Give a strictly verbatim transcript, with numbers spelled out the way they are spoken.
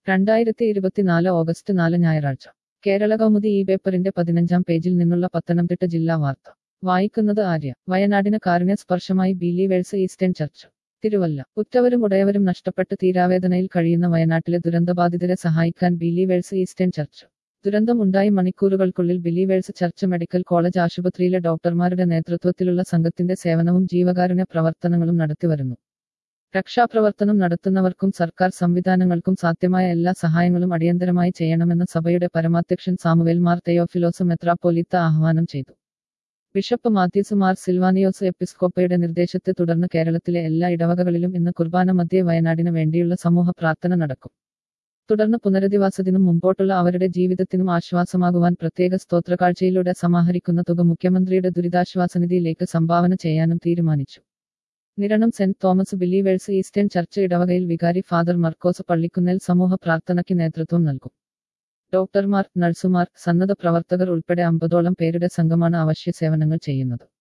രണ്ടായിരത്തി ഇരുപത്തിനാല് ഓഗസ്റ്റ് നാല് ഞായറാഴ്ച കേരള കൗമുദി ഈ പേപ്പറിന്റെ പതിനഞ്ചാം പേജിൽ നിന്നുള്ള പത്തനംതിട്ട ജില്ലാ വാർത്ത വായിക്കുന്നത് ആര്യ. വയനാടിന് കാരുണ്യ സ്പർശമായി ബിലീവേഴ്സ് ഈസ്റ്റേൺ ചർച്ച്. തിരുവല്ല. ഉറ്റവരും ഉടയവരും നഷ്ടപ്പെട്ട് തീരാവേദനയിൽ കഴിയുന്ന വയനാട്ടിലെ ദുരന്തബാധിതരെ സഹായിക്കാൻ ബിലീവേഴ്സ് ഈസ്റ്റേൺ ചർച്ച്. ദുരന്തം ഉണ്ടായി മണിക്കൂറുകൾക്കുള്ളിൽ ബിലീവേഴ്സ് ചർച്ച് മെഡിക്കൽ കോളേജ് ആശുപത്രിയിലെ ഡോക്ടർമാരുടെ നേതൃത്വത്തിലുള്ള സംഘത്തിന്റെ സേവനവും ജീവകാരുണ്യ പ്രവർത്തനങ്ങളും നടത്തിവരുന്നു. രക്ഷാപ്രവർത്തനം നടത്തുന്നവർക്കും സർക്കാർ സംവിധാനങ്ങൾക്കും സാധ്യമായ എല്ലാ സഹായങ്ങളും അടിയന്തരമായി ചെയ്യണമെന്ന് സഭയുടെ പരമാധ്യക്ഷൻ സാമുവേൽ മാർ തെയോഫിലോസ് മെത്രാപ്പോലീത്ത ആഹ്വാനം ചെയ്തു. ബിഷപ്പ് മാത്യൂസ് മാർ സിൽവാനിയോസ് എപ്പിസ്കോപ്പയുടെ നിർദ്ദേശത്തെ തുടർന്ന് കേരളത്തിലെ എല്ലാ ഇടവകകളിലും ഇന്ന് കുർബാന മധ്യേ വയനാടിന് വേണ്ടിയുള്ള സമൂഹ പ്രാർത്ഥന നടക്കും. തുടർന്ന് പുനരധിവാസത്തിനും മുമ്പോട്ടുള്ള അവരുടെ ജീവിതത്തിനും ആശ്വാസമാകുവാൻ പ്രത്യേക സ്തോത്രകാഴ്ചയിലൂടെ സമാഹരിക്കുന്ന തുക മുഖ്യമന്ത്രിയുടെ ദുരിതാശ്വാസനിധിയിലേക്ക് സംഭാവന ചെയ്യാനും തീരുമാനിച്ചു. Niranam saint Thomas believers eastern church ഇടവകയിൽ വികാരി ഫാദർ മർക്കോസ് പള്ളിക്കുന്നേൽ സമൂഹ പ്രാർത്ഥനയ്ക്ക് നേതൃത്വം നൽകും. ഡോക്ടർമാർ, നഴ്സുമാർ, സന്നദ്ധ പ്രവർത്തകർ ഉൾപ്പെടെ അമ്പതോളം പേരുടെ സംഘമാണ് അവശ്യ സേവനങ്ങൾ ചെയ്യുന്നത്.